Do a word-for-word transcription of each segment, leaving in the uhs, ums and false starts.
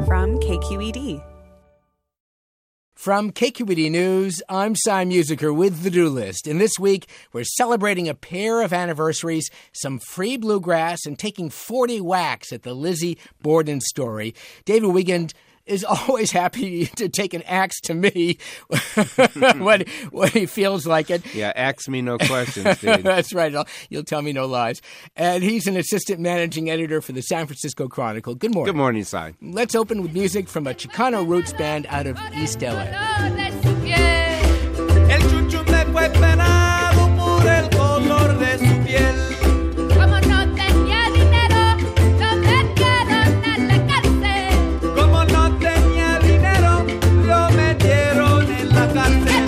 from K Q E D. From K Q E D News, I'm Cy Musiker with the Do List. And this week, we're celebrating a pair of anniversaries, some free bluegrass, and taking forty whacks at the Lizzie Borden story. David Wiegand is always happy to take an axe to me when, when he feels like it. Yeah, axe me no questions, dude. That's right. I'll, you'll tell me no lies. And he's an assistant managing editor for the San Francisco Chronicle. Good morning. Good morning, Cy. Let's open with music from a Chicano roots band out of East L A. El chuchu me fue penado por el color de su piel. Como no tenía dinero, lo metieron a la cárcel. Como no tenía dinero, lo metieron en la cárcel.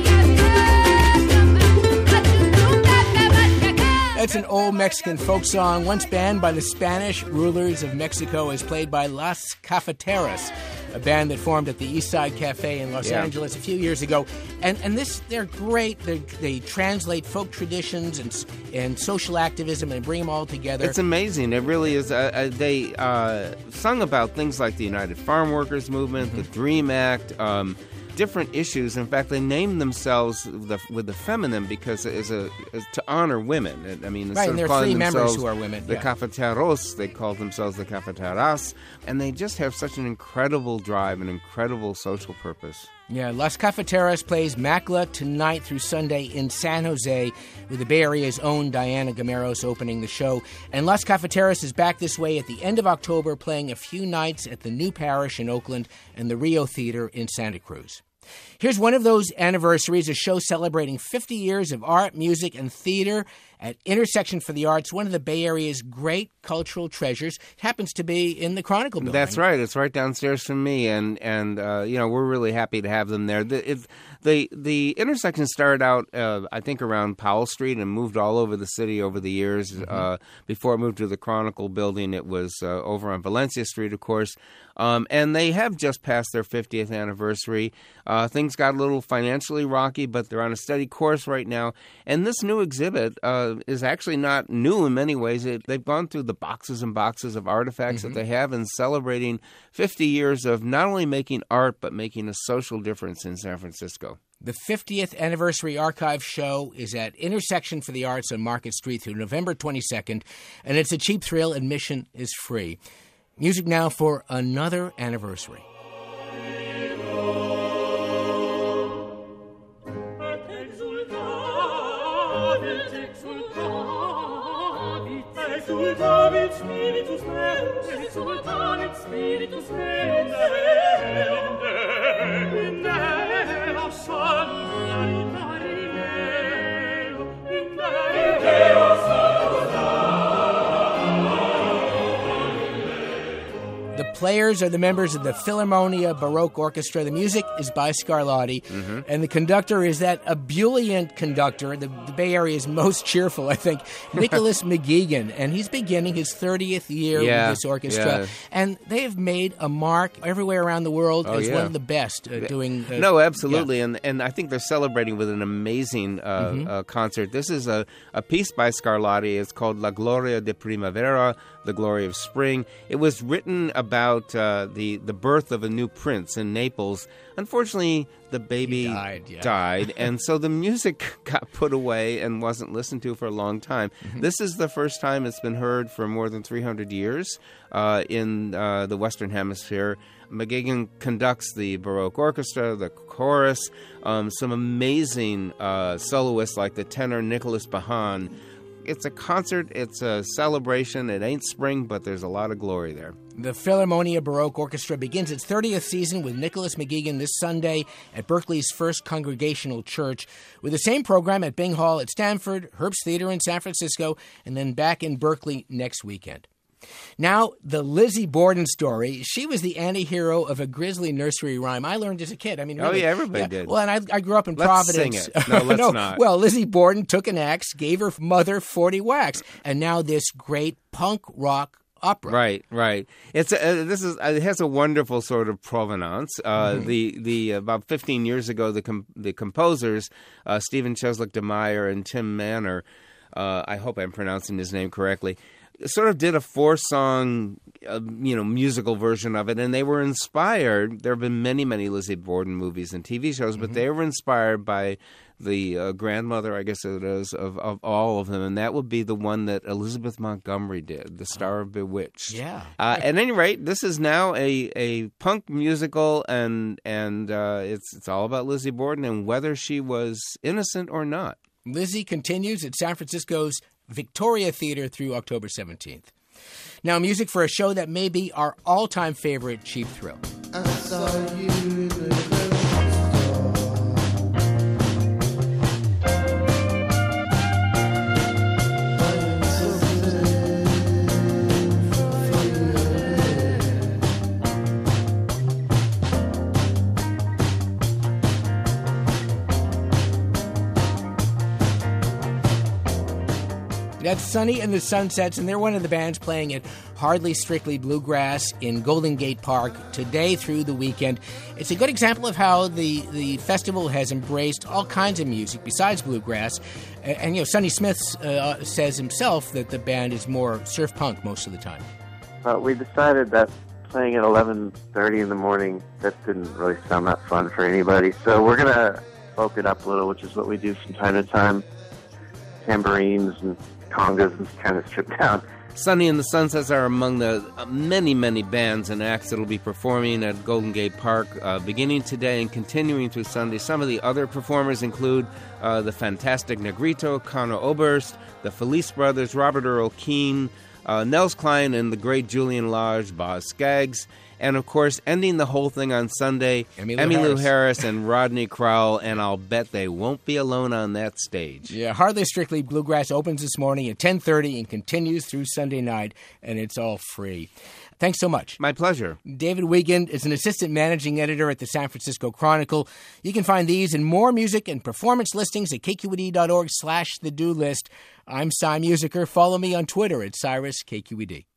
That's an old Mexican folk song, once banned by the Spanish rulers of Mexico, is played by Las Cafeteras, a band that formed at the East Side Cafe in Los Yeah. Angeles a few years ago. And and this, they're great. They're, they translate folk traditions and and social activism and bring them all together. It's amazing. It really is. Uh, uh, they uh, sung about things like the United Farm Workers Movement, mm-hmm. the DREAM Act, um, different issues. In fact, they named themselves the, with the feminine because it's a it's to honor women. I mean, right, instead and there of are calling three members themselves who are women. The yeah. cafeteros, they call themselves the cafeteras, and they just have such an incredible drive, an incredible social purpose. Yeah, Las Cafeteras plays Macla tonight through Sunday in San Jose with the Bay Area's own Diana Gameros opening the show. And Las Cafeteras is back this way at the end of October, playing a few nights at the New Parish in Oakland and the Rio Theater in Santa Cruz. Here's one of those anniversaries, a show celebrating fifty years of art, music, and theater at Intersection for the Arts, one of the Bay Area's great cultural treasures. It happens to be in the Chronicle building. That's right. It's right downstairs from me, and and uh, you know, we're really happy to have them there. The it, the, the intersection started out, uh, I think, around Powell Street and moved all over the city over the years. Mm-hmm. Uh, before it moved to the Chronicle building, it was uh, over on Valencia Street, of course. Um, and they have just passed their fiftieth anniversary. Uh, things got a little financially rocky, but they're on a steady course right now. And this new exhibit uh, is actually not new in many ways. It, they've gone through the boxes and boxes of artifacts mm-hmm. that they have and celebrating fifty years of not only making art, but making a social difference in San Francisco. The fiftieth Anniversary Archive Show is at Intersection for the Arts on Market Street through November twenty-second, and it's a cheap thrill. Admission is free. Music now for another anniversary. The players are the members of the Philharmonia Baroque Orchestra. The music is by Scarlatti, mm-hmm. and the conductor is that ebullient conductor, the, the Bay Area's most cheerful, I think, Nicholas McGeegan, and he's beginning his thirtieth year yeah, with this orchestra, yeah. and they have made a mark everywhere around the world oh, as yeah. one of the best uh, doing. Uh, no, absolutely, yeah. and and I think they're celebrating with an amazing uh, mm-hmm. uh, concert. This is a, a piece by Scarlatti. It's called La Gloria de Primavera, The Glory of Spring. It was written about uh, the the birth of a new prince in Naples. Unfortunately, the baby he died, yeah. died, and so the music got put away and wasn't listened to for a long time. Mm-hmm. This is the first time it's been heard for more than three hundred years uh, in uh, the Western Hemisphere. McGeegan conducts the Baroque Orchestra, the chorus, um, some amazing uh, soloists like the tenor Nicholas Bahan. It's a concert, it's a celebration. It ain't spring, but there's a lot of glory there. The Philharmonia Baroque Orchestra begins its thirtieth season with Nicholas McGeegan this Sunday at Berkeley's First Congregational Church, with the same program at Bing Hall at Stanford, Herbst Theater in San Francisco, and then back in Berkeley next weekend. Now, the Lizzie Borden story. She was the anti-hero of a grisly nursery rhyme I learned as a kid. I mean, really, oh, yeah, everybody yeah. did. Well, and I, I grew up in let's Providence. Sing it. No, let's no, not. Well, Lizzie Borden took an axe, gave her mother forty whacks, and now this great punk rock opera. Right, right. It's a, uh, this is uh, it has a wonderful sort of provenance. Uh, mm-hmm. The the about fifteen years ago, the com- the composers uh, Stephen Cheslick DeMeyer and Tim Manor. Uh, I hope I'm pronouncing his name correctly. sort of did a four-song, uh, you know, musical version of it, and they were inspired. There have been many, many Lizzie Borden movies and T V shows, but mm-hmm. they were inspired by the uh, grandmother, I guess it is, of, of all of them, and that would be the one that Elizabeth Montgomery did, the star of Bewitched. Yeah. Uh, at any rate, this is now a, a punk musical, and and uh, it's it's all about Lizzie Borden and whether she was innocent or not. Lizzie continues at San Francisco's Victoria Theater through October seventeenth. Now, music for a show that may be our all-time favorite, Cheap Thrill. I saw you in the That's Sonny and the Sunsets, and they're one of the bands playing at Hardly Strictly Bluegrass in Golden Gate Park today through the weekend. It's a good example of how the, the festival has embraced all kinds of music besides bluegrass. And, and you know, Sonny Smith uh, says himself that the band is more surf punk most of the time. Uh, we decided that playing at eleven thirty in the morning, that didn't really sound that fun for anybody. So we're going to open it up a little, which is what we do from time to time. Tambourines and congas and kind of stripped down. Sonny and the Sunsets are among the many, many bands and acts that will be performing at Golden Gate Park uh, beginning today and continuing through Sunday. Some of the other performers include uh, the fantastic Negrito, Conor Oberst, the Felice Brothers, Robert Earl Keen, uh, Nels Klein, and the great Julian Lage, Boz Scaggs. And, of course, ending the whole thing on Sunday, Emmylou Emmylou Harris. Harris and Rodney Crowell, and I'll bet they won't be alone on that stage. Yeah, Hardly Strictly Bluegrass opens this morning at ten thirty and continues through Sunday night, and it's all free. Thanks so much. My pleasure. David Wiegand is an assistant managing editor at the San Francisco Chronicle. You can find these and more music and performance listings at kqed.org slash the do list. I'm Cy Musiker. Follow me on Twitter at Cyrus K Q E D.